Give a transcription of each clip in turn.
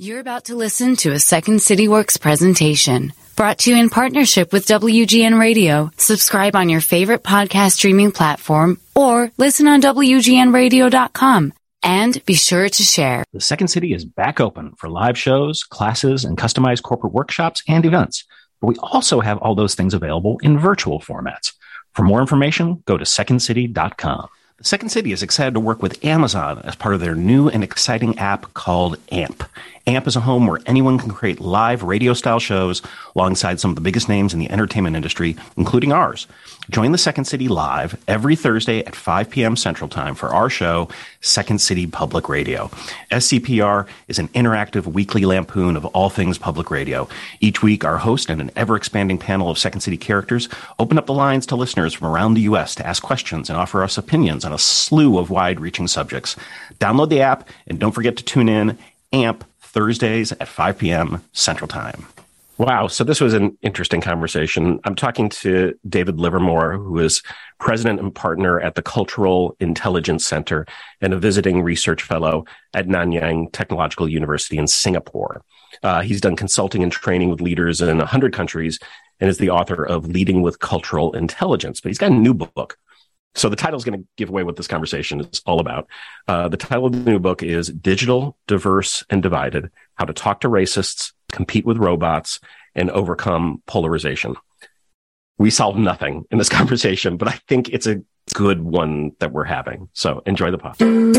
You're about to listen to a Second City Works presentation brought to you in partnership with WGN Radio. Subscribe on your favorite podcast streaming platform or listen on WGNradio.com. And be sure to share. The Second City is back open for live shows, classes, and customized corporate workshops and events. But we also have all those things available in virtual formats. For more information, go to secondcity.com. The Second City is excited to work with Amazon as part of their new and exciting app called AMP. AMP is a home where anyone can create live radio-style shows alongside some of the biggest names in the entertainment industry, including ours. Join the Second City live every Thursday at 5 p.m. Central Time for our show, Second City Public Radio. SCPR is an interactive weekly lampoon of all things public radio. Each week, our host and an ever-expanding panel of Second City characters open up the lines to listeners from around the U.S. to ask questions and offer us opinions on a slew of wide-reaching subjects. Download the app and don't forget to tune in. AMP, Thursdays at 5 p.m. Central Time. Wow. So this was an interesting conversation. I'm talking to David Livermore, who is president and partner at the Cultural Intelligence Center and a visiting research fellow at Nanyang Technological University in Singapore. He's done consulting and training with leaders in 100 countries and is the author of Leading with Cultural Intelligence. But he's got a new book. So the title is going to give away what this conversation is all about. The title of the new book is Digital, Diverse, and Divided: How to Talk to Racists, Compete with Robots, and Overcome Polarization. We solved nothing in this conversation, but I think it's a good one that we're having. So enjoy the pod.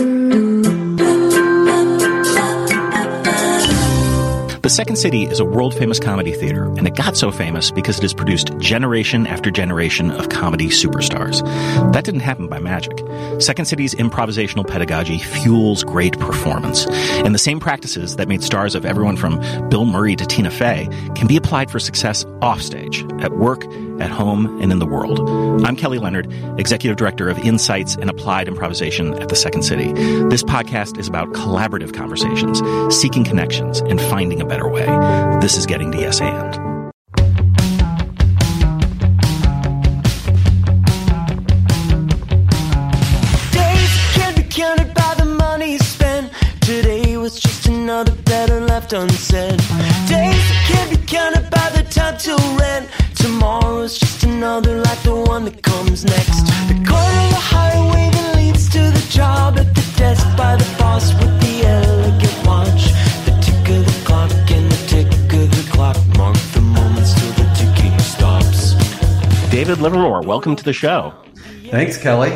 The Second City is a world-famous comedy theater, and it got so famous because it has produced generation after generation of comedy superstars. That didn't happen by magic. Second City's improvisational pedagogy fuels great performance, and the same practices that made stars of everyone from Bill Murray to Tina Fey can be applied for success offstage, at work, at home, and in the world. I'm Kelly Leonard, Executive Director of Insights and Applied Improvisation at the Second City. This podcast is about collaborative conversations, seeking connections, and finding a better way. This is Getting to Yes And. Days can't be counted by the money spent. Today was just another better left unsaid. Days can't be counted by the time to rent. Tomorrow's just another like the one that comes next. The corner of the highway that leads to the job, at the desk by the boss with the elegant watch. The tick of the clock and the tick of the clock mark the moments till the ticking stops. David Livermore, welcome to the show. Thanks, Kelly.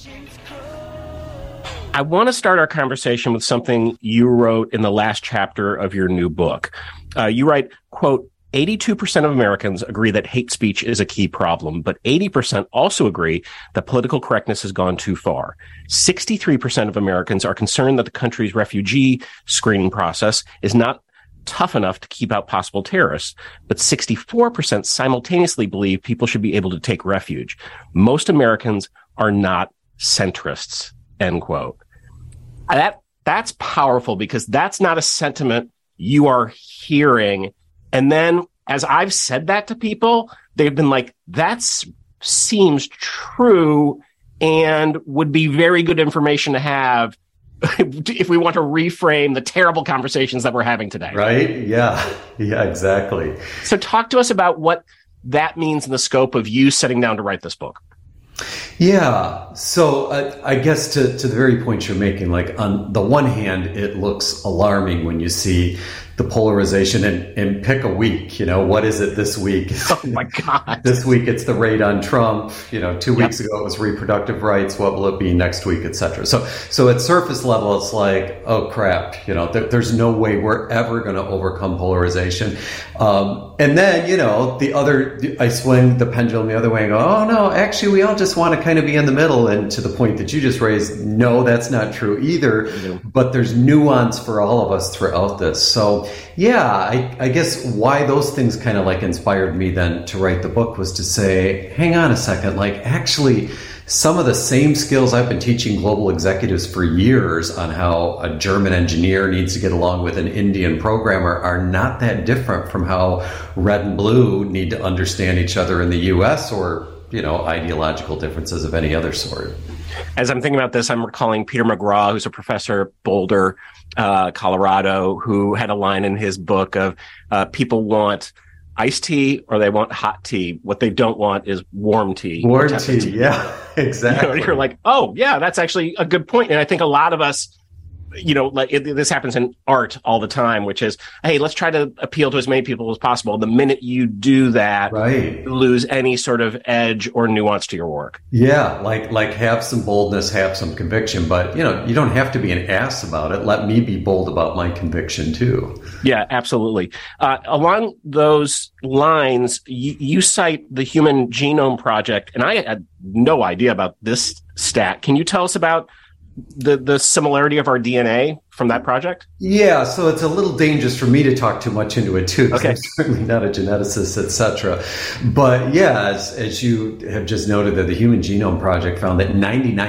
I want to start our conversation with something you wrote in the last chapter of your new book. You write, quote, 82% of Americans agree that hate speech is a key problem, but 80% also agree that political correctness has gone too far. 63% of Americans are concerned that the country's refugee screening process is not tough enough to keep out possible terrorists, but 64% simultaneously believe people should be able to take refuge. Most Americans are not centrists, end quote. That's powerful because that's not a sentiment you are hearing. And then as I've said that to people, they've been like, that seems true and would be very good information to have if we want to reframe the terrible conversations that we're having today. Right? Yeah, exactly. So talk to us about what that means in the scope of you sitting down to write this book. Yeah. So I guess to the very point you're making, like on the one hand, it looks alarming when you see the polarization and pick a week, what is it this week? Oh my God. This week it's the raid on Trump, 2 weeks ago it was reproductive rights. What will it be next week, et cetera? So at surface level, it's like, oh crap, there's no way we're ever going to overcome polarization. And then, I swing the pendulum the other way and go, oh no, actually we all just want to kind of be in the middle. And to the point that you just raised, no, that's not true either. Mm-hmm. But there's nuance for all of us throughout this. So yeah, I guess why those things kind of like inspired me then to write the book was to say, hang on a second, like actually some of the same skills I've been teaching global executives for years on how a German engineer needs to get along with an Indian programmer are not that different from how red and blue need to understand each other in the US or, ideological differences of any other sort. As I'm thinking about this, I'm recalling Peter McGraw, who's a professor at Boulder, Colorado, who had a line in his book of people want iced tea or they want hot tea. What they don't want is warm tea. Warm tea, yeah, exactly. You're like, oh, yeah, that's actually a good point. And I think a lot of us, this happens in art all the time, which is, hey, let's try to appeal to as many people as possible. The minute you do that, right, you lose any sort of edge or nuance to your work. Yeah, like have some boldness, have some conviction, but you don't have to be an ass about it. Let me be bold about my conviction too. Yeah, absolutely. Along those lines, you cite the Human Genome Project, and I had no idea about this stat. Can you tell us about the similarity of our DNA from that project? Yeah, so it's a little dangerous for me to talk too much into it too, because okay. I'm certainly not a geneticist, etc. But yeah, as you have just noted, that the Human Genome Project found that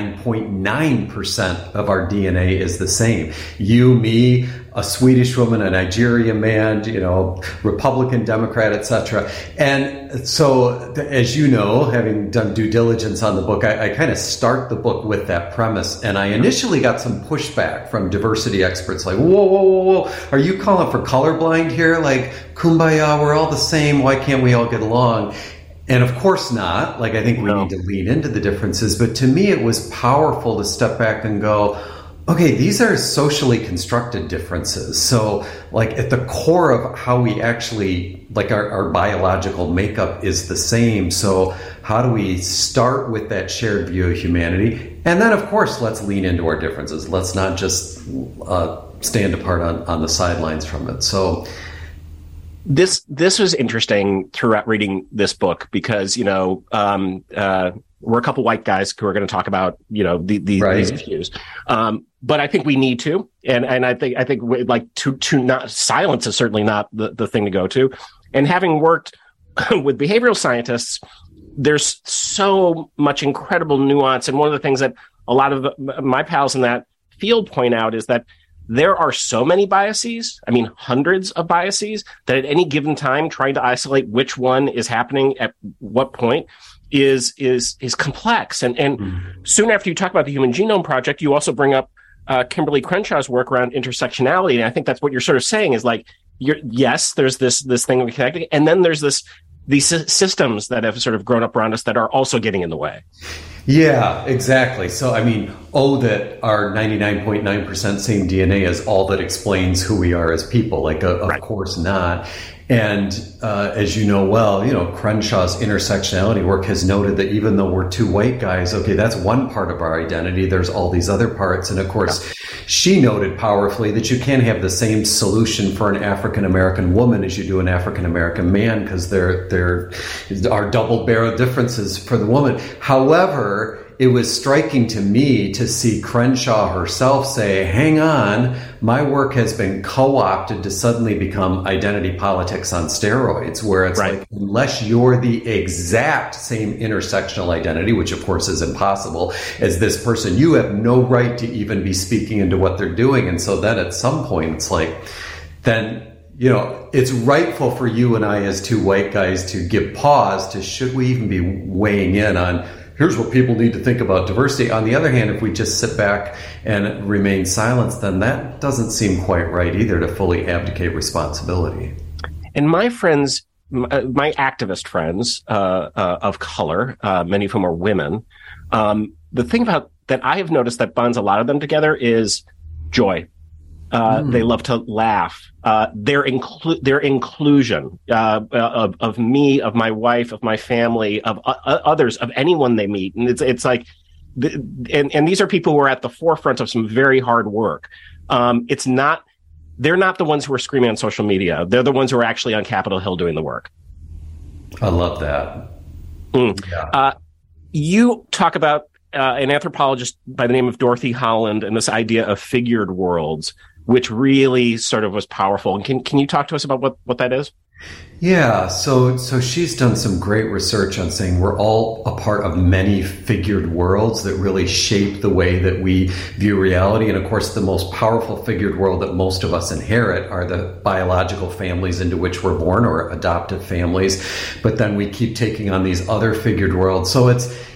99.9% of our DNA is the same. You, me, a Swedish woman, a Nigerian man, Republican, Democrat, etc. And so, as you know, having done due diligence on the book, I kind of start the book with that premise. And I initially got some pushback from diversity experts like, whoa, are you calling for colorblind here? Like, kumbaya, we're all the same. Why can't we all get along? And of course not. Like, I think we need to lean into the differences. But to me, it was powerful to step back and go, okay, these are socially constructed differences. So, like, at the core of how we actually, like, our biological makeup is the same. So how do we start with that shared view of humanity? And then, of course, let's lean into our differences. Let's not just stand apart on the sidelines from it. So this was interesting throughout reading this book because, we're a couple white guys who are going to talk about, these issues. But I think we need to, and I think like to not, silence is certainly not the thing to go to. And having worked with behavioral scientists, there's so much incredible nuance. And one of the things that a lot of my pals in that field point out is that there are so many biases, hundreds of biases, that at any given time, trying to isolate which one is happening at what point is complex. And soon after you talk about the Human Genome Project, you also bring up Kimberly Crenshaw's work around intersectionality. And I think that's what you're sort of saying is like, yes, there's this thing of connecting, and then there's these systems that have sort of grown up around us that are also getting in the way. Yeah, exactly. So, that our 99.9% same DNA is all that explains who we are as people. Like, of course not. And as you know well, Crenshaw's intersectionality work has noted that even though we're two white guys, okay, that's one part of our identity. There's all these other parts. And of course, she noted powerfully that you can't have the same solution for an African-American woman as you do an African-American man, because there are double-barrel differences for the woman. However, it was striking to me to see Crenshaw herself say, hang on, my work has been co-opted to suddenly become identity politics on steroids, where it's like, unless you're the exact same intersectional identity, which of course is impossible, as this person, you have no right to even be speaking into what they're doing. And so then at some point, it's like, then it's rightful for you and I as two white guys to give pause to, should we even be weighing in on, here's what people need to think about diversity. On the other hand, if we just sit back and remain silent, then that doesn't seem quite right either, to fully abdicate responsibility. And my friends, my activist friends of color, many of whom are women, the thing about that I have noticed that bonds a lot of them together is joy. They love to laugh. Their inclusion of me, of my wife, of my family, of others, of anyone they meet, and it's like, and these are people who are at the forefront of some very hard work. They're not the ones who are screaming on social media. They're the ones who are actually on Capitol Hill doing the work. I love that. Yeah. You talk about an anthropologist by the name of Dorothy Holland and this idea of figured worlds, which really sort of was powerful. And can you talk to us about what that is? Yeah, so she's done some great research on saying we're all a part of many figured worlds that really shape the way that we view reality. And of course, the most powerful figured world that most of us inherit are the biological families into which we're born, or adoptive families. But then we keep taking on these other figured worlds. So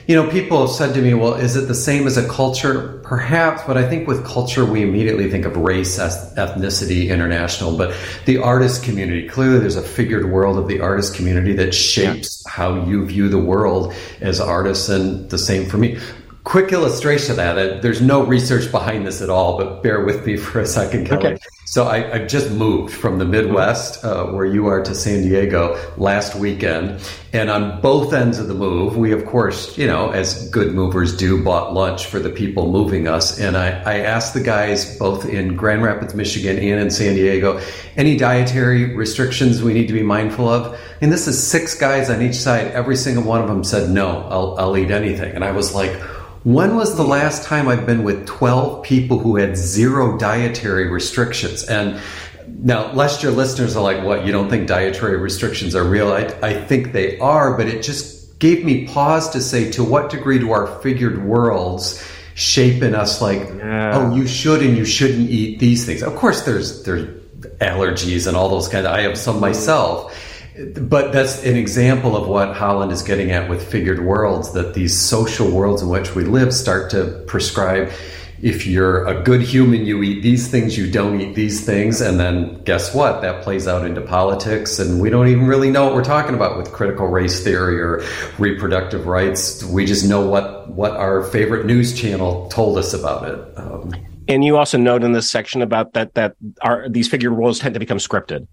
people have said to me, well, is it the same as a culture? Perhaps, but I think with culture, we immediately think of race, ethnicity, international. But the artist community, clearly there's a figured world of the artist community that shapes how you view the world as artists, and the same for me. Quick illustration of that. There's no research behind this at all, but bear with me for a second, Kelly. Okay. So I've just moved from the Midwest, where you are, to San Diego last weekend. And on both ends of the move, we, of course, as good movers do, bought lunch for the people moving us. And I asked the guys both in Grand Rapids, Michigan and in San Diego, any dietary restrictions we need to be mindful of? And this is 6 guys on each side. Every single one of them said, no, I'll eat anything. And I was like, when was the last time I've been with 12 people who had 0 dietary restrictions? And now, lest your listeners are like, what, you don't think dietary restrictions are real? I think they are, but it just gave me pause to say, to what degree do our figured worlds shape in us oh, you should and you shouldn't eat these things? Of course, there's allergies and all those kinds of, I have some myself. But that's an example of what Holland is getting at with figured worlds, that these social worlds in which we live start to prescribe, if you're a good human, you eat these things, you don't eat these things. And then guess what? That plays out into politics. And we don't even really know what we're talking about with critical race theory or reproductive rights. We just know what our favorite news channel told us about it. And you also note in this section about that these figured worlds tend to become scripted,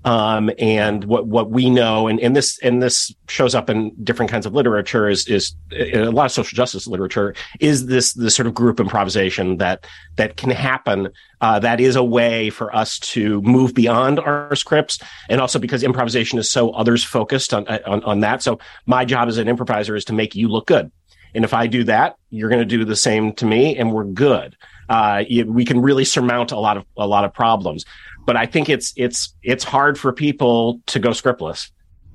and what we know, and this shows up in different kinds of literature, is in a lot of social justice literature, is this sort of group improvisation that can happen. That is a way for us to move beyond our scripts, and also because improvisation is so others focused on that. So my job as an improviser is to make you look good, and if I do that, you're going to do the same to me, and we're good. We can really surmount a lot of problems, but I think it's hard for people to go scriptless.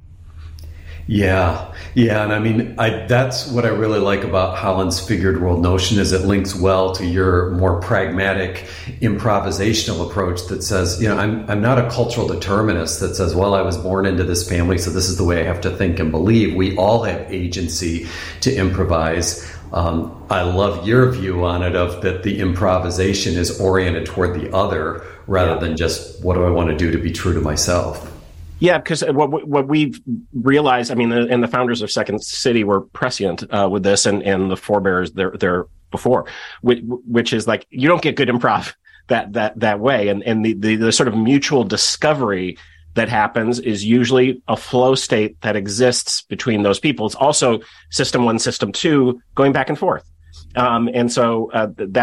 Yeah, and I mean, that's what I really like about Holland's figured world notion, is it links well to your more pragmatic improvisational approach that says, I'm not a cultural determinist that says, well, I was born into this family, so this is the way I have to think and believe. We all have agency to improvise. I love your view on it, of that the improvisation is oriented toward the other rather than just, what do I want to do to be true to myself? Yeah, because what we've realized, I mean, and the founders of Second City were prescient with this, and the forebears there before, which is like, you don't get good improv that way, and the sort of mutual discovery that happens is usually a flow state that exists between those people. It's also system 1, system 2 going back and forth. And so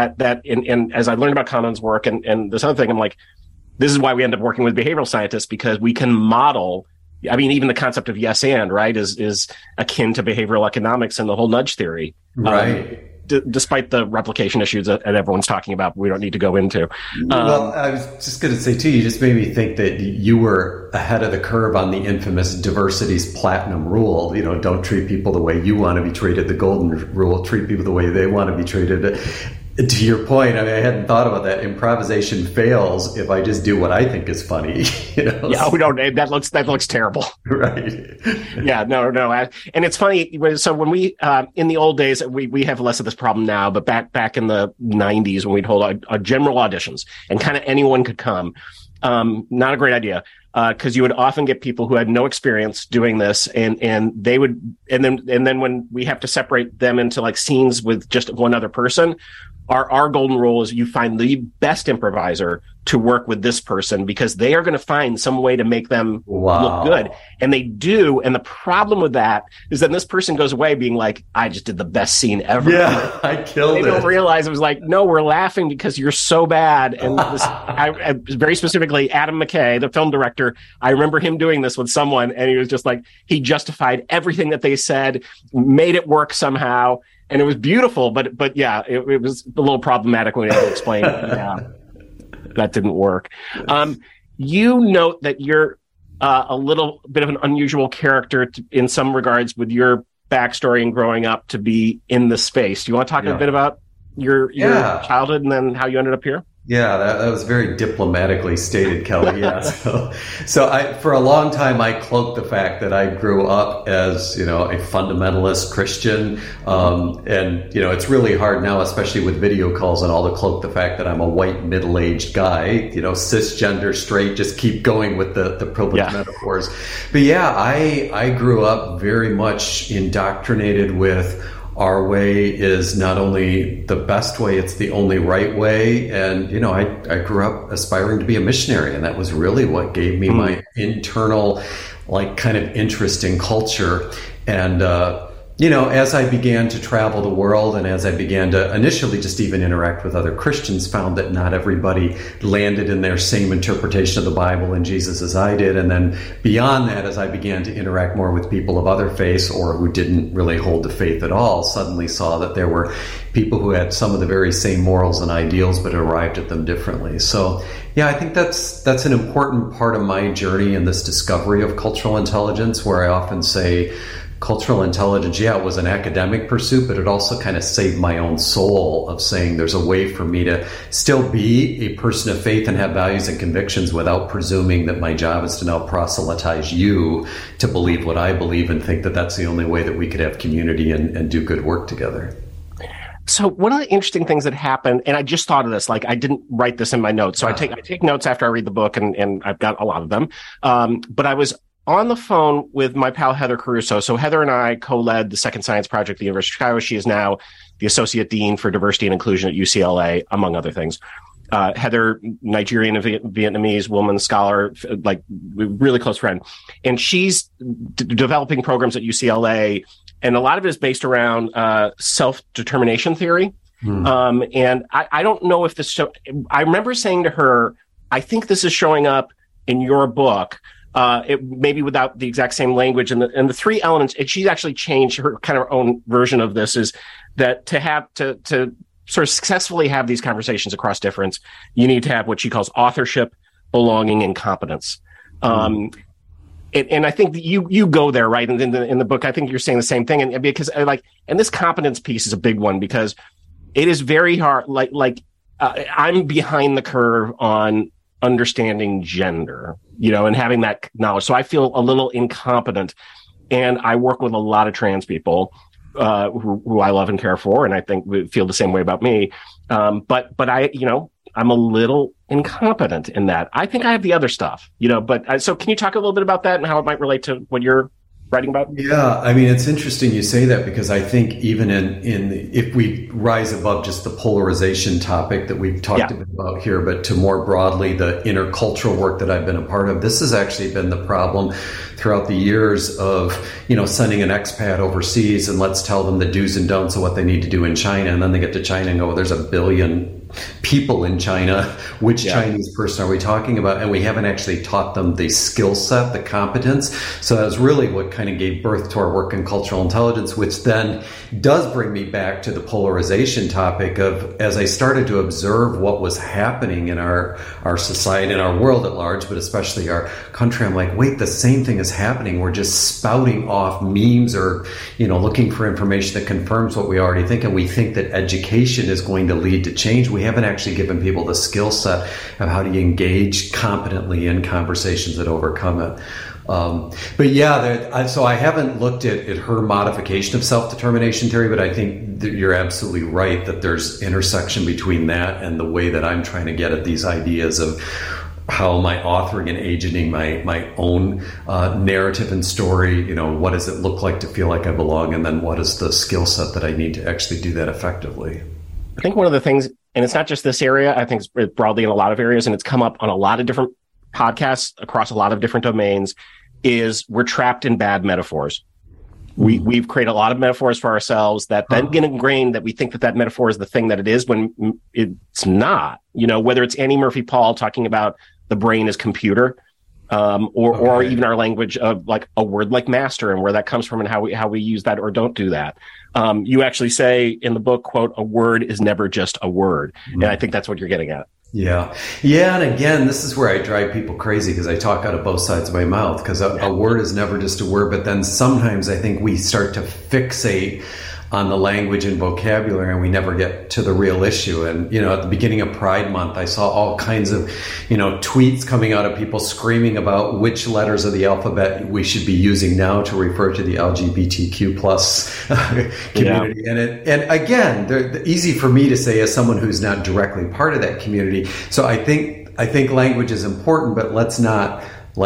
and as I learned about Kanan's work and this other thing, I'm like, this is why we end up working with behavioral scientists, because we can model. I mean, even the concept of yes and, right, is akin to behavioral economics and the whole nudge theory. Right. Despite the replication issues that everyone's talking about, we don't need to go into. Well, I was just going to say, too, you just made me think that you were ahead of the curve on the infamous diversity's platinum rule. Don't treat people the way you want to be treated. The golden rule, treat people the way they want to be treated. To your point, I mean, I hadn't thought about that. Improvisation fails if I just do what I think is funny. Yeah, we don't. That looks terrible. Right. Yeah. No. And it's funny. So when we in the old days, we have less of this problem now. But back in the 90s, when we'd hold a general auditions and kind of anyone could come, not a great idea. Because you would often get people who had no experience doing this, and they would, and then when we have to separate them into like scenes with just one other person, our golden rule is you find the best improviser to work with this person, because they are going to find some way to make them look good. And they do. And the problem with that is that this person goes away being like, I just did the best scene ever. Yeah, I killed it. They don't realize it was like, no, we're laughing because you're so bad. And I very specifically, Adam McKay, the film director, I remember him doing this with someone, and he was just like, he justified everything that they said, made it work somehow. And it was beautiful, but yeah, it was a little problematic when we had to explain that didn't work. You note that you're a little bit of an unusual character in some regards with your backstory and growing up to be in the space. Do you want to talk a bit about your childhood and then how you ended up here? Yeah, that was very diplomatically stated, Kelly. Yeah. So for a long time, I cloaked the fact that I grew up as, a fundamentalist Christian. And, it's really hard now, especially with video calls and all, to cloak the fact that I'm a white middle-aged guy, cisgender, straight, just keep going with the privileged metaphors. But yeah, I grew up very much indoctrinated with our way is not only the best way, it's the only right way. And, I grew up aspiring to be a missionary, and that was really what gave me my internal, kind of interest in culture. And, as I began to travel the world and as I began to initially just even interact with other Christians, found that not everybody landed in their same interpretation of the Bible and Jesus as I did. And then beyond that, as I began to interact more with people of other faiths or who didn't really hold to faith at all, suddenly saw that there were people who had some of the very same morals and ideals but arrived at them differently. So yeah, I think that's an important part of my journey in this discovery of cultural intelligence, where I often say, cultural intelligence, it was an academic pursuit, but it also kind of saved my own soul of saying there's a way for me to still be a person of faith and have values and convictions without presuming that my job is to now proselytize you to believe what I believe and think that that's the only way that we could have community and do good work together. So one of the interesting things that happened, and I just thought of this, I didn't write this in my notes. So I take notes after I read the book, and I've got a lot of them. But I was on the phone with my pal Heather Caruso. So Heather and I co-led the Second Science Project at the University of Chicago. She is now the Associate Dean for Diversity and Inclusion at UCLA, among other things. Heather, Nigerian and Vietnamese woman, scholar, really close friend. And she's developing programs at UCLA. And a lot of it is based around self-determination theory. And I don't know if this I remember saying to her, I think this is showing up in your book. It maybe without the exact same language, and the three elements, and she's actually changed her kind of her own version of this, is that to sort of successfully have these conversations across difference, you need to have what she calls authorship, belonging, and competence. And I think that you go there, right? And in the book, I think you're saying the same thing. And because and this competence piece is a big one, because it is very hard. I'm behind the curve on understanding gender, and having that knowledge. So I feel a little incompetent, and I work with a lot of trans people who I love and care for, and I think feel the same way about me. But I, I'm a little incompetent in that. I think I have the other stuff, so can you talk a little bit about that and how it might relate to what you're writing about? Yeah, I mean, it's interesting you say that, because I think even if we rise above just the polarization topic that we've talked about here, but to more broadly the intercultural work that I've been a part of, this has actually been the problem throughout the years of, sending an expat overseas and let's tell them the do's and don'ts of what they need to do in China. And then they get to China and go, there's 1 billion people in China. Which Chinese person are we talking about? And we haven't actually taught them the skill set, the competence. So that was really what kind of gave birth to our work in cultural intelligence, which then does bring me back to the polarization topic of, as I started to observe what was happening in our society and our world at large, but especially our country, I'm like, wait, the same thing is happening. We're just spouting off memes or, looking for information that confirms what we already think. And we think that education is going to lead to change. We haven't actually given people the skill set of how to engage competently in conversations that overcome it. So I haven't looked at her modification of self-determination theory, but I think that you're absolutely right that there's intersection between that and the way that I'm trying to get at these ideas of how am I authoring and agenting my own narrative and story. What does it look like to feel like I belong? And then what is the skill set that I need to actually do that effectively? I think one of the things, and it's not just this area, I think it's broadly in a lot of areas, and it's come up on a lot of different podcasts across a lot of different domains, is we're trapped in bad metaphors. We've created a lot of metaphors for ourselves that then get ingrained that we think that metaphor is the thing that it is when it's not. Whether it's Annie Murphy Paul talking about the brain as computer, or even our language of a word like master and where that comes from and how we use that or don't do that. You actually say in the book, quote, a word is never just a word. And I think that's what you're getting at. Yeah. And again, this is where I drive people crazy, because I talk out of both sides of my mouth, because a word is never just a word. But then sometimes I think we start to fixate on the language and vocabulary, and we never get to the real issue. And, you know, at the beginning of Pride Month, I saw all kinds of, you know, tweets coming out of people screaming about which letters of the alphabet we should be using now to refer to the LGBTQ plus community. Yeah. And again, they're easy for me to say as someone who's not directly part of that community. So I think language is important, but let's not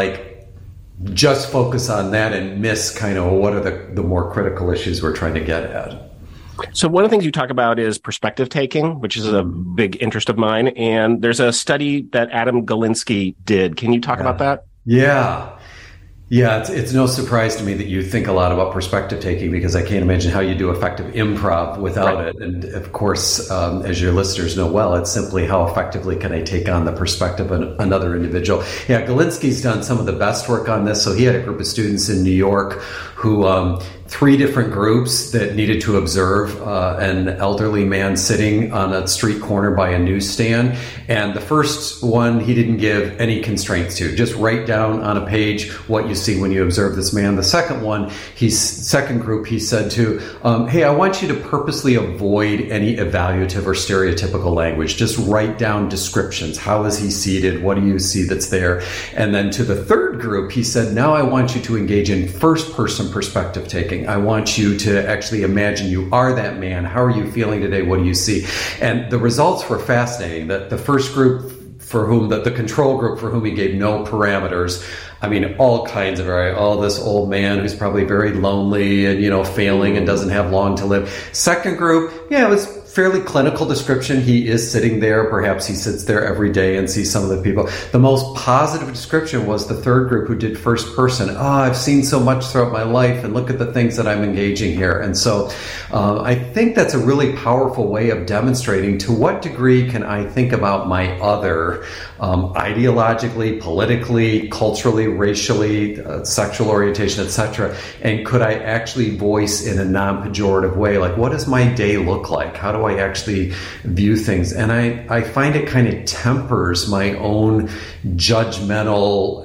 just focus on that and miss kind of what are the more critical issues we're trying to get at. So one of the things you talk about is perspective taking, which is a big interest of mine. And there's a study that Adam Galinsky did. Can you talk about that? Yeah. Yeah, it's no surprise to me that you think a lot about perspective taking, because I can't imagine how you do effective improv without it. And of course, as your listeners know well, it's simply how effectively can I take on the perspective of another individual. Yeah, Galinsky's done some of the best work on this. So he had a group of students in New York who 3 different groups that needed to observe an elderly man sitting on a street corner by a newsstand. And the first one, he didn't give any constraints to. Just write down on a page what you see when you observe this man. The second one, second group, he said to, hey, I want you to purposely avoid any evaluative or stereotypical language. Just write down descriptions. How is he seated? What do you see that's there? And then to the third group, he said, now I want you to engage in first-person perspective taking. I want you to actually imagine you are that man. How are you feeling today? What do you see? And the results were fascinating. That the first group for whom, the control group for whom he gave no parameters, I mean, all kinds of, this old man who's probably very lonely and, you know, failing and doesn't have long to live. Second group, it was fairly clinical description. He is sitting there. Perhaps he sits there every day and sees some of the people. The most positive description was the third group who did first person. I've seen so much throughout my life, and look at the things that I'm engaging here. And so I think that's a really powerful way of demonstrating to what degree can I think about my other ideologically, politically, culturally, racially, sexual orientation, etc. And could I actually voice in a non-pejorative way, like, what does my day look like? How do I actually view things? And I find it kind of tempers my own judgmental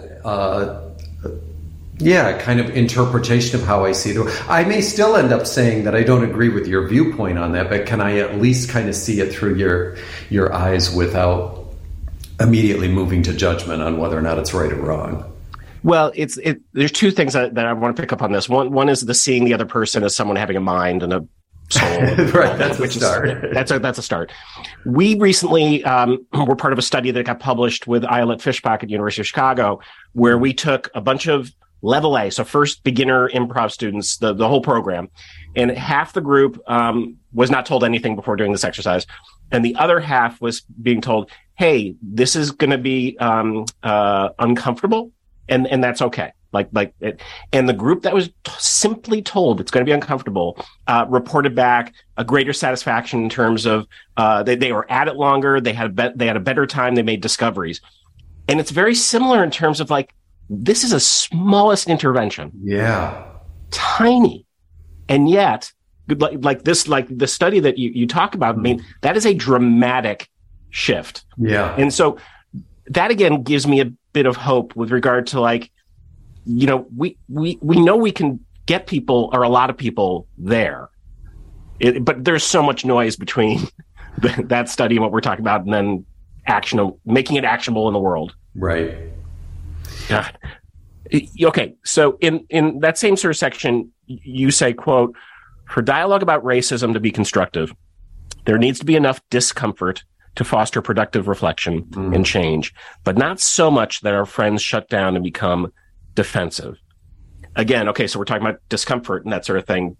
kind of interpretation of how I see it. I may still end up saying that I don't agree with your viewpoint on that, but can I at least kind of see it through your eyes without immediately moving to judgment on whether or not it's right or wrong? Well, there's 2 things that I want to pick up on this. One is the seeing the other person as someone having a mind and a soul. Right, that's a start. That's a start. We recently were part of a study that got published with Ayelet Fishbach at University of Chicago, where we took a bunch of level A, so first beginner improv students, the whole program, and half the group was not told anything before doing this exercise, and the other half was being told, hey, this is going to be uncomfortable, and that's okay. And the group that was simply told it's going to be uncomfortable reported back a greater satisfaction in terms of they were at it longer, they had a better time, they made discoveries, and it's very similar in terms of this is a smallest intervention, tiny, and yet the study that you talk about. I mean, that is a dramatic shift. Yeah, and so that again gives me a bit of hope with regard to we know we can get people, or a lot of people, there. But there's so much noise between that study and what we're talking about, and then making it actionable in the world. Right. Yeah. Okay. So in that same sort of section, you say, quote, for dialogue about racism to be constructive, there needs to be enough discomfort to foster productive reflection and change, but not so much that our friends shut down and become defensive. Again, okay, so we're talking about discomfort and that sort of thing.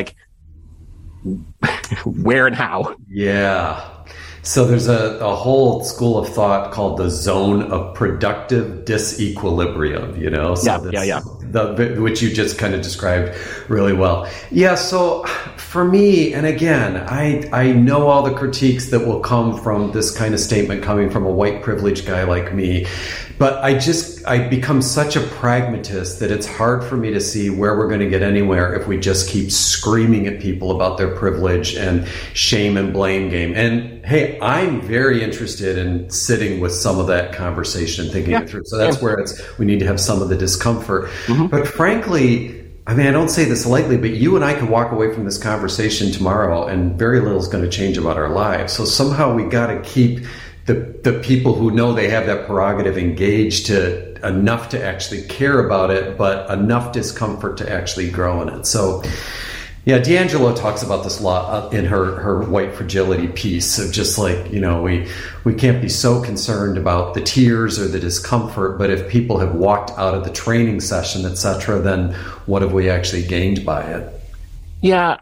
Where and how? Yeah. So there's a whole school of thought called the zone of productive disequilibrium, which you just kind of described really well. Yeah, so for me, and again, I know all the critiques that will come from this kind of statement coming from a white privileged guy like me, but I become such a pragmatist that it's hard for me to see where we're going to get anywhere if we just keep screaming at people about their privilege and shame and blame game. And hey, I'm very interested in sitting with some of that conversation and thinking it through. So that's where we need to have some of the discomfort. Mm-hmm. But frankly, I mean, I don't say this lightly, but you and I could walk away from this conversation tomorrow and very little is going to change about our lives. So somehow we got to keep the people who know they have that prerogative engaged to enough to actually care about it, but enough discomfort to actually grow in it. So, yeah, D'Angelo talks about this a lot in her White Fragility piece of just like, you know, we can't be so concerned about the tears or the discomfort, but if people have walked out of the training session, etc., then what have we actually gained by it? Yeah,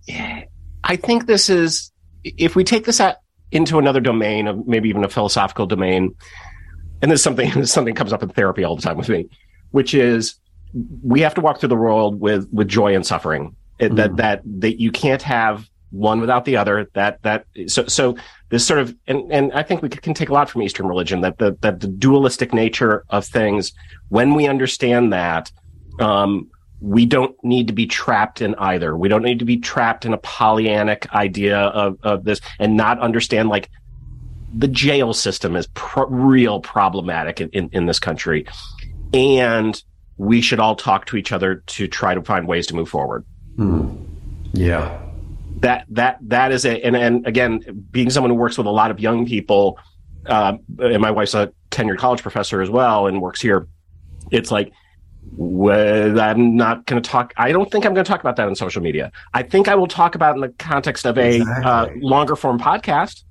I think this is, if we take this into another domain of maybe even a philosophical domain, and this is something comes up in therapy all the time with me, which is we have to walk through the world with joy and suffering. That you can't have one without the other. So this sort of, and I think we can take a lot from Eastern religion, that the dualistic nature of things. When we understand that, we don't need to be trapped in either. We don't need to be trapped in a Pollyannic idea of this and not understand, like, the jail system is real problematic in this country, and we should all talk to each other to try to find ways to move forward. Yeah. That is it. And again, being someone who works with a lot of young people, and my wife's a tenured college professor as well and works here. It's like, I'm not going to talk. I don't think I'm going to talk about that on social media. I think I will talk about it in the context of a longer form podcast.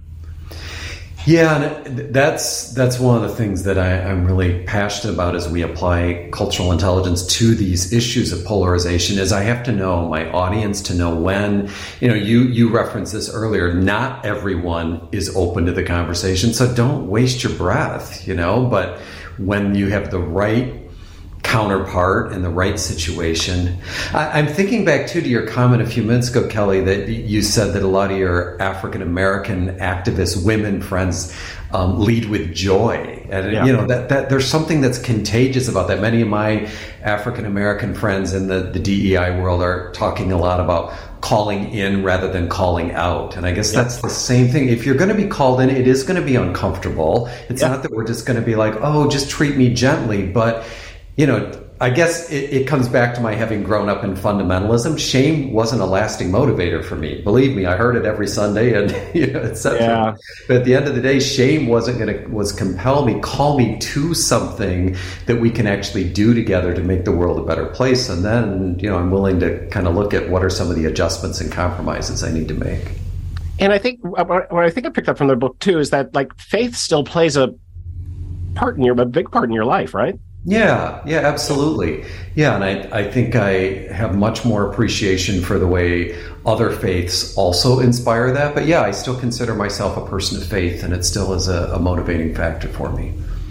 Yeah, and that's one of the things that I'm really passionate about as we apply cultural intelligence to these issues of polarization. Is I have to know my audience to know when, you know, you referenced this earlier, not everyone is open to the conversation, so don't waste your breath, you know, but when you have the right counterpart in the right situation. I'm thinking back too to your comment a few minutes ago, Kelly, that you said that a lot of your African American activist women friends lead with joy, and you know that there's something that's contagious about that. Many of my African American friends in the DEI world are talking a lot about calling in rather than calling out, and I guess that's the same thing. If you're going to be called in, it is going to be uncomfortable. It's not that we're just going to be like, oh, just treat me gently, but you know, I guess it comes back to my having grown up in fundamentalism. Shame wasn't a lasting motivator for me. Believe me, I heard it every Sunday, and you know, etc. Yeah. But at the end of the day, shame was compel me, call me to something that we can actually do together to make the world a better place. And then, you know, I'm willing to kind of look at what are some of the adjustments and compromises I need to make. And I think what I picked up from their book too is that, like, faith still plays a big part in your life, right? Yeah, absolutely. Yeah, and I think I have much more appreciation for the way other faiths also inspire that. But yeah, I still consider myself a person of faith, and it still is a motivating factor for me.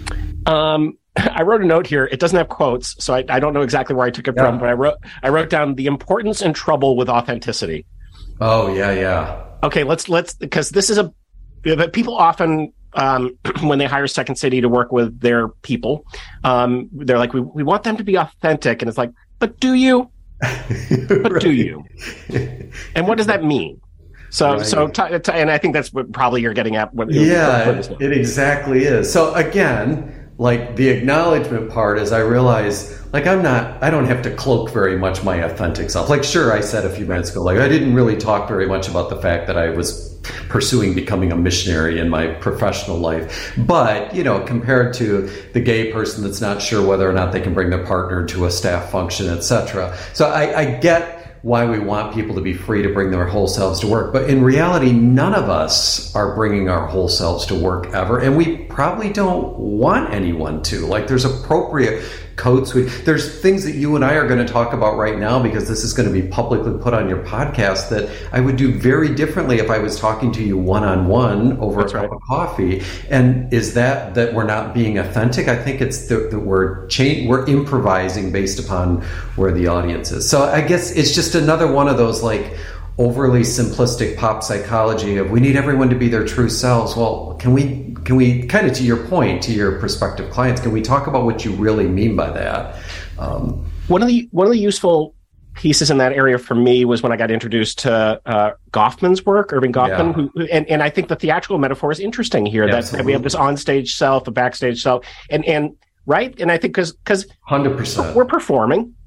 I wrote a note here. It doesn't have quotes, so I don't know exactly where I took it from, but I wrote down the importance and trouble with authenticity. Oh, yeah. Okay, let's because this is people often, when they hire Second City to work with their people, they're like, we want them to be authentic. And it's like, but do you? But do you? And what does that mean? So and I think that's what probably you're getting at. It exactly is. So again, like, the acknowledgement part is I realize, like, I don't have to cloak very much my authentic self. Like, sure, I said a few minutes ago, like, I didn't really talk very much about the fact that I was pursuing becoming a missionary in my professional life. But, you know, compared to the gay person that's not sure whether or not they can bring their partner to a staff function, etc. So I get why we want people to be free to bring their whole selves to work. But in reality, none of us are bringing our whole selves to work ever. And we probably don't want anyone to. Like, there's appropriate code switch. There's things that you and I are going to talk about right now, because this is going to be publicly put on your podcast, that I would do very differently if I was talking to you one-on-one over a cup of coffee. And is that we're not being authentic? I think it's that we're improvising based upon where the audience is. So I guess it's just another one of those, like, overly simplistic pop psychology of we need everyone to be their true selves. Well, can we kind of, to your point, to your prospective clients, can we talk about what you really mean by that? One of the useful pieces in that area for me was when I got introduced to Goffman's work, Irving Goffman, who and I think the theatrical metaphor is interesting here. That we have this onstage self, a backstage self, and right, and I think because 100% we're performing.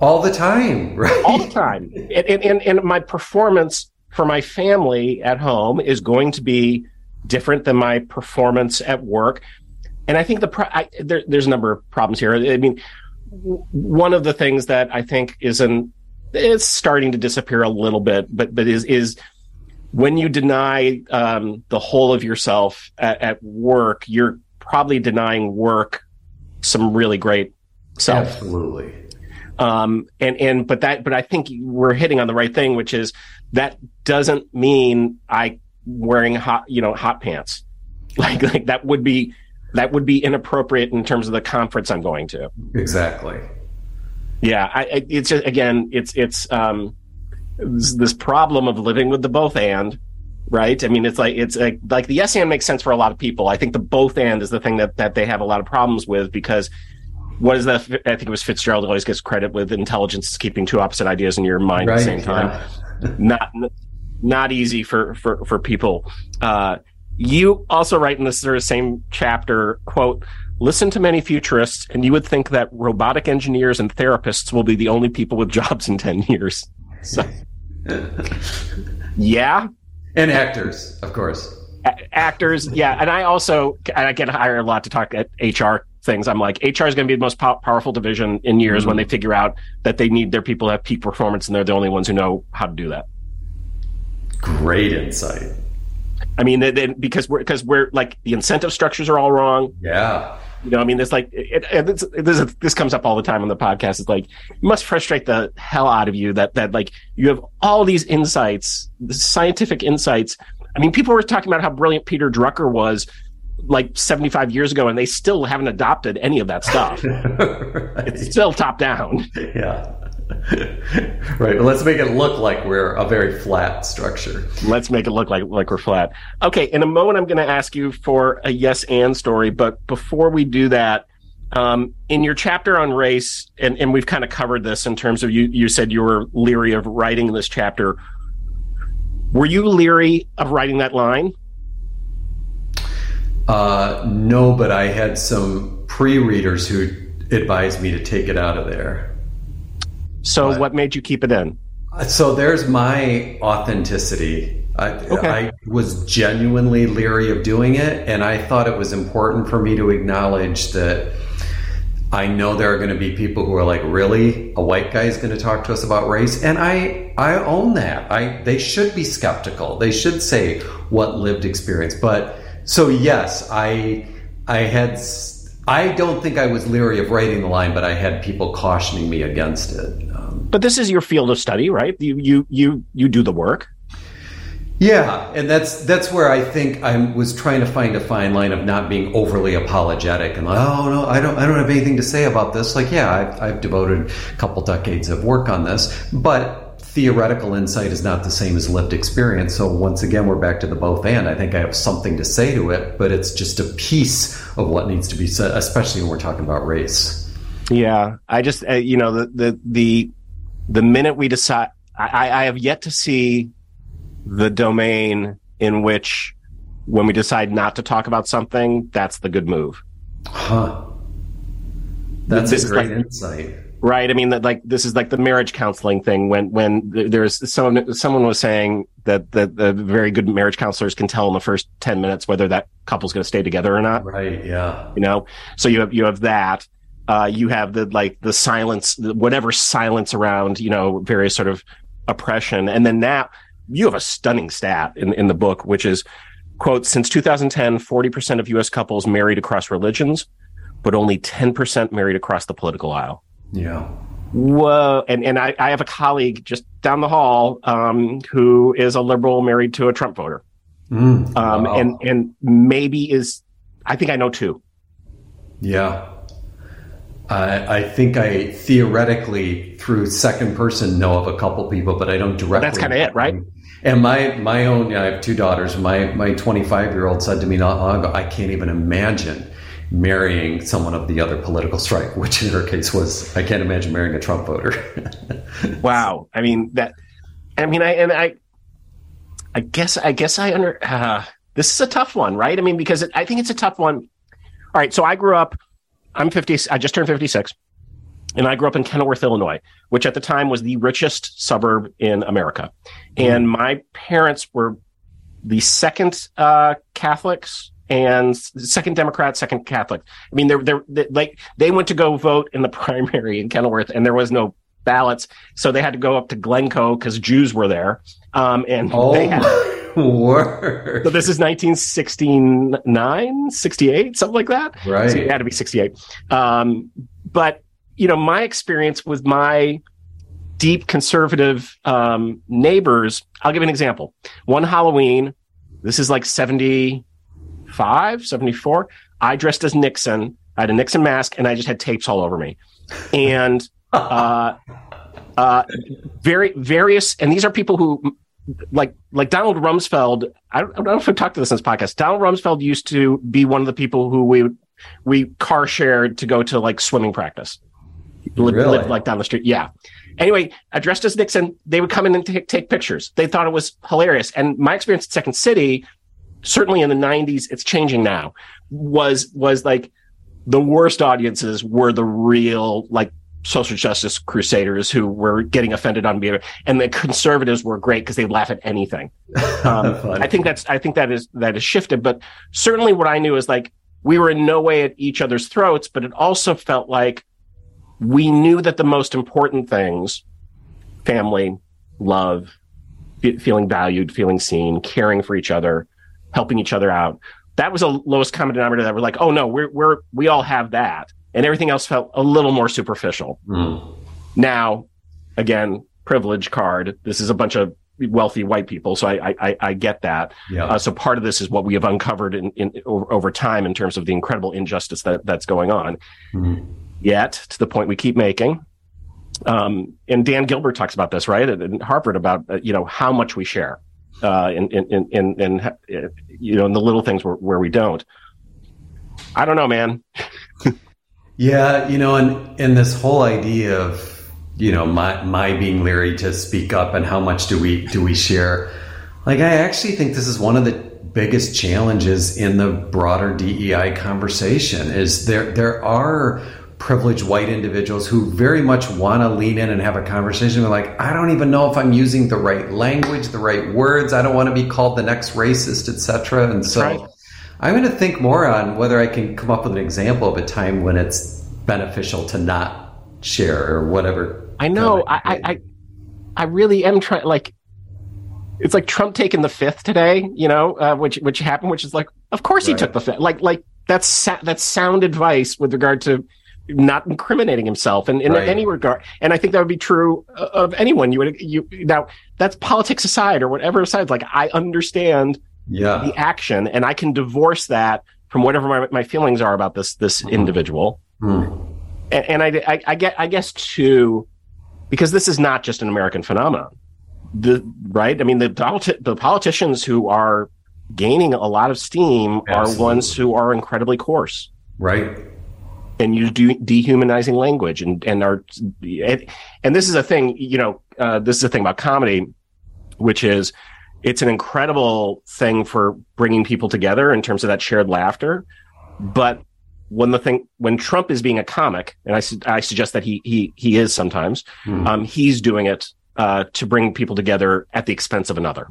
all the time, right? All the time. And my performance for my family at home is going to be different than my performance at work. And I think there's a number of problems here. I mean, one of the things that I think is starting to disappear a little bit, but is when you deny the whole of yourself at work, you're probably denying work some really great self. Absolutely. But I think we're hitting on the right thing, which is that doesn't mean I wearing hot pants. Like that would be inappropriate in terms of the conference I'm going to. Exactly. Yeah. It's just, again, it's this problem of living with the both and, right? I mean, it's like the yes and makes sense for a lot of people. I think the both and is the thing that they have a lot of problems with, because what is that? I think it was Fitzgerald who always gets credit with intelligence is keeping two opposite ideas in your mind at the same time. Yeah. Not easy for people. You also write in this sort of same chapter, quote, "Listen to many futurists, and you would think that robotic engineers and therapists will be the only people with jobs in 10 years. So, yeah. And actors, of course. Actors, yeah. And I get hired a lot to talk at HR things. I'm like, HR is going to be the most powerful division in years when they figure out that they need their people to have peak performance, and they're the only ones who know how to do that. Great insight. I mean, because we're like, the incentive structures are all wrong. Yeah. You know, I mean, there's like, this comes up all the time on the podcast. It's like, it must frustrate the hell out of you that like you have all these insights, the scientific insights. I mean, people were talking about how brilliant Peter Drucker was like 75 years ago, and they still haven't adopted any of that stuff. Right. It's still top down. Yeah. Right. Well, let's make it look like we're a very flat structure. Let's make it look like we're flat. Okay. In a moment, I'm going to ask you for a yes and story. But before we do that, in your chapter on race, and we've kind of covered this in terms of you said you were leery of writing this chapter. Were you leery of writing that line? No, but I had some pre-readers who advised me to take it out of there. So what made you keep it in? So there's my authenticity. I was genuinely leery of doing it, and I thought it was important for me to acknowledge that I know there are going to be people who are like, really? A white guy is going to talk to us about race? And I own that. They should be skeptical. They should say what lived experience. But so yes, I don't think I was leery of writing the line, but I had people cautioning me against it. But this is your field of study, right? You do the work. Yeah, and that's where I think I was trying to find a fine line of not being overly apologetic and like, oh no, I don't have anything to say about this. Like, yeah, I've devoted a couple decades of work on this, but theoretical insight is not the same as lived experience. So once again, we're back to the both and. I think I have something to say to it, but it's just a piece of what needs to be said, especially when we're talking about race. Yeah, I just the minute we decide, I have yet to see the domain in which when we decide not to talk about something, that's the good move. Huh. That's a great insight. Right. I mean, this is like the marriage counseling thing when there's someone was saying that the very good marriage counselors can tell in the first 10 minutes whether that couple's going to stay together or not. Right. Yeah. You know, so you have that. You have the silence, whatever silence around, you know, various sort of oppression. And then now you have a stunning stat in the book, which is, quote, since 2010, 40% of U.S. couples married across religions, but only 10% married across the political aisle. Yeah. Whoa. And I have a colleague just down the hall who is a liberal married to a Trump voter. Wow. And maybe I think I know two. Yeah. I think I theoretically, through second person, know of a couple people, but I don't directly. That's kind of it, right? And my own, I have two daughters. My 25-year-old said to me not long ago, I can't even imagine marrying someone of the other political stripe, which in her case was, I can't imagine marrying a Trump voter. Wow. I mean, I guess this is a tough one, right? I mean, because I think it's a tough one. All right. So I grew up, I'm 50. I just turned 56. And I grew up in Kenilworth, Illinois, which at the time was the richest suburb in America. And my parents were the second Catholics and second Democrat, second Catholic. I mean, they went to go vote in the primary in Kenilworth, and there was no ballots, so they had to go up to Glencoe because Jews were there. They had. Word. So this is 1969, 68, something like that. Right. So it had to be 68. But my experience with my deep conservative neighbors, I'll give you an example. One Halloween, this is like 75, 74, I dressed as Nixon. I had a Nixon mask, and I just had tapes all over me. And various, and these are people who, like Donald Rumsfeld, I don't know if we've talked to this in this podcast. Donald Rumsfeld used to be one of the people who we car shared to go to like swimming practice. Lived like down the street. Yeah. Anyway, I dressed as Nixon. They would come in and take pictures. They thought it was hilarious. And my experience at Second City, certainly in the 90s, it's changing now, was like the worst audiences were the real like social justice crusaders who were getting offended on behavior, and the conservatives were great because they laugh at anything. I think that is shifted, but certainly what I knew is like we were in no way at each other's throats, but it also felt like we knew that the most important things, family, love, feeling valued, feeling seen, caring for each other, helping each other out, that was a lowest common denominator that we're like, oh no, we all have that. And everything else felt a little more superficial. Now, again, privilege card. This is a bunch of wealthy white people, so I get that. Yeah. So part of this is what we have uncovered over time in terms of the incredible injustice that's going on. Yet, to the point we keep making, and Dan Gilbert talks about this, right, at Harvard, about how much we share, in the little things where we don't. I don't know, man. Yeah, and this whole idea of, my being leery to speak up and how much do we share? Like, I actually think this is one of the biggest challenges in the broader DEI conversation is there are privileged white individuals who very much want to lean in and have a conversation. They're like, I don't even know if I'm using the right language, the right words. I don't want to be called the next racist, etc. And so right. I'm going to think more on whether I can come up with an example of a time when it's beneficial to not share or whatever. I know. I really am trying. Like, it's like Trump taking the fifth today. Which happened. Which is like, of course he took the fifth. Like that's sound advice with regard to not incriminating himself in any regard. And I think that would be true of anyone. You now that's politics aside or whatever aside. Like, I understand. The action, and I can divorce that from whatever my feelings are about this individual. And I guess too, because this is not just an American phenomenon, right? I mean, the politicians who are gaining a lot of steam are ones who are incredibly coarse, right? And use dehumanizing language, and this is a thing. This is a thing about comedy, which is. It's an incredible thing for bringing people together in terms of that shared laughter. But when Trump is being a comic, and I suggest that he is sometimes, he's doing it to bring people together at the expense of another.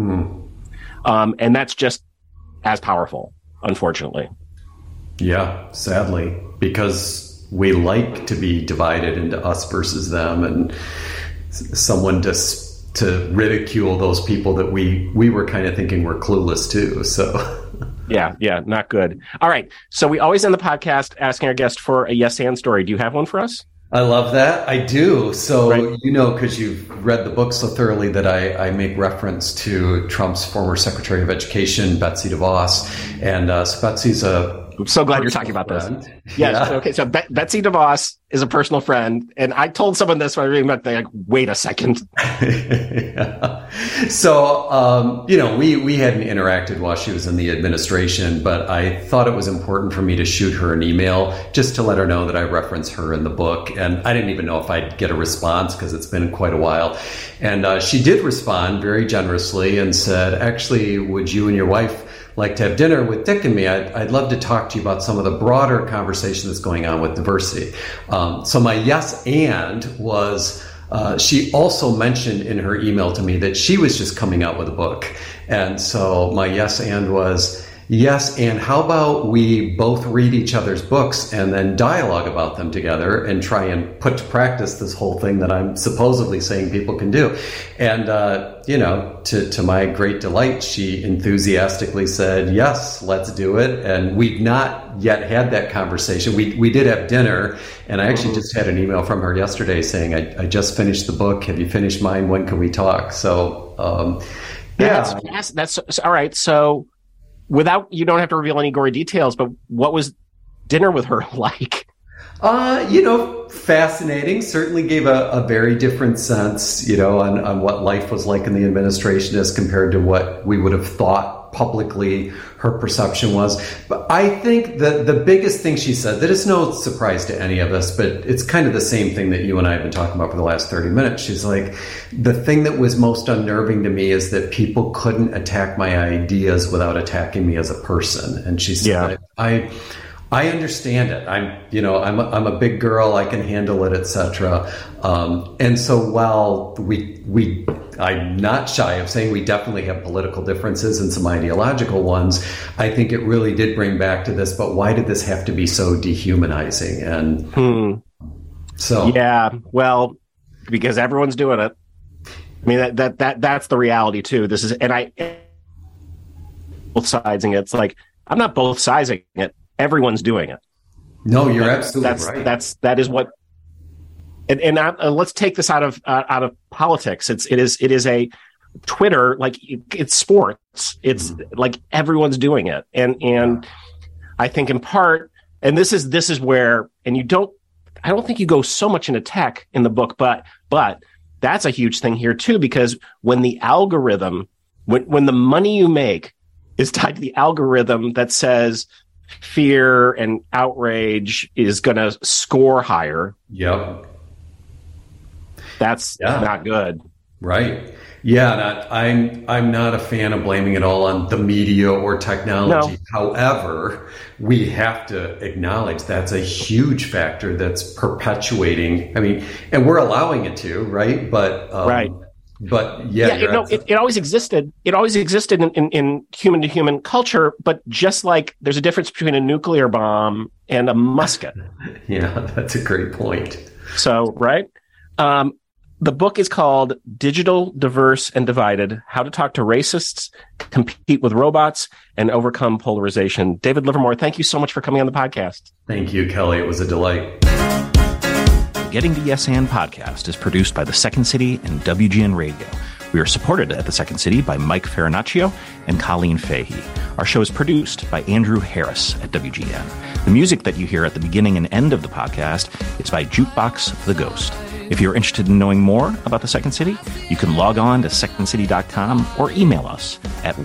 And that's just as powerful, unfortunately. Yeah, sadly, because we like to be divided into us versus them, and someone just to ridicule those people that we were kind of thinking were clueless too. So yeah, not good. All right. So we always end the podcast asking our guest for a yes and story. Do you have one for us? I love that. I do. So, because you've read the book so thoroughly that I make reference to Trump's former Secretary of Education, Betsy DeVos. And so Betsy's I'm so glad you're talking about this. Yes. Yeah. Okay. So Betsy DeVos is a personal friend. And I told someone this when I read about they're like, wait a second. Yeah. So, we hadn't interacted while she was in the administration, but I thought it was important for me to shoot her an email just to let her know that I reference her in the book. And I didn't even know if I'd get a response because it's been quite a while. And she did respond very generously and said, actually, would you and your wife like to have dinner with Dick and me, I'd love to talk to you about some of the broader conversation that's going on with diversity. So my yes and was, she also mentioned in her email to me that she was just coming out with a book. And so my yes and was, yes, and how about we both read each other's books and then dialogue about them together and try and put to practice this whole thing that I'm supposedly saying people can do. And, to my great delight, she enthusiastically said, yes, let's do it. And we've not yet had that conversation. We did have dinner, and I actually just had an email from her yesterday saying, I just finished the book. Have you finished mine? When can we talk? So, That's all right. So, you don't have to reveal any gory details, but what was dinner with her like? Fascinating. Certainly gave a very different sense, on what life was like in the administration as compared to what we would have thought publicly her perception was. But I think that the biggest thing she said, that is no surprise to any of us, but it's kind of the same thing that you and I have been talking about for the last 30 minutes. She's like, the thing that was most unnerving to me is that people couldn't attack my ideas without attacking me as a person. And she said, I understand it. I'm a big girl. I can handle it, etc. And so while I'm not shy of saying we definitely have political differences and some ideological ones, I think it really did bring back to this. But why did this have to be so dehumanizing? And so, yeah, well, because everyone's doing it. I mean, that's the reality too. This is, and both sidesing it. It's like, I'm not both sizing it. Everyone's doing it. No, you're absolutely right. That is what. And let's take this out of politics. It is a Twitter, like it's sports. It's like everyone's doing it, and I think in part, and this is where, and I don't think you go so much into tech in the book, but that's a huge thing here too, because when the algorithm, when the money you make is tied to the algorithm that says fear and outrage is going to score higher. Yep. That's not good. Right. Yeah. I'm not a fan of blaming it all on the media or technology. No. However, we have to acknowledge that's a huge factor that's perpetuating. I mean, and we're allowing it to, right? But, right. But it always existed. It always existed in human to human culture. But just like there's a difference between a nuclear bomb and a musket. Yeah, that's a great point. So, right. The book is called Digital, Diverse, and Divided: How to Talk to Racists, Compete with Robots, and Overcome Polarization. David Livermore, thank you so much for coming on the podcast. Thank you, Kelly. It was a delight. Getting the Yes and podcast is produced by The Second City and WGN Radio. We are supported at The Second City by Mike Farinaccio and Colleen Fahey. Our show is produced by Andrew Harris at WGN. The music that you hear at the beginning and end of the podcast is by Jukebox the Ghost. If you're interested in knowing more about The Second City, you can log on to secondcity.com or email us at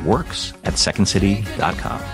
works@secondcity.com.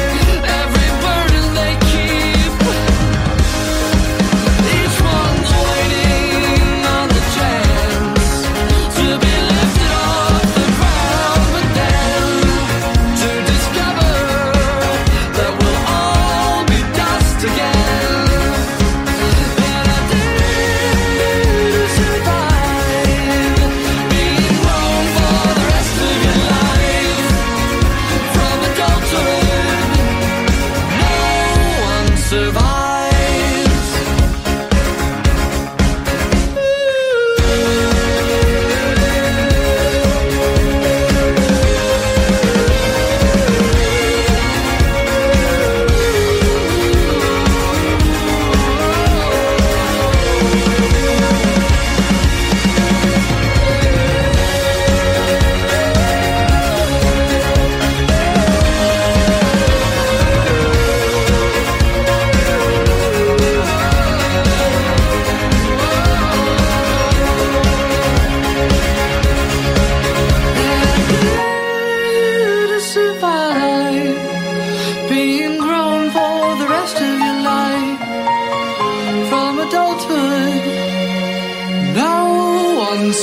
Each one's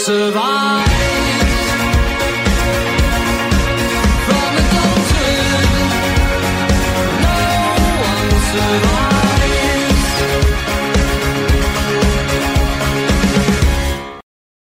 survive.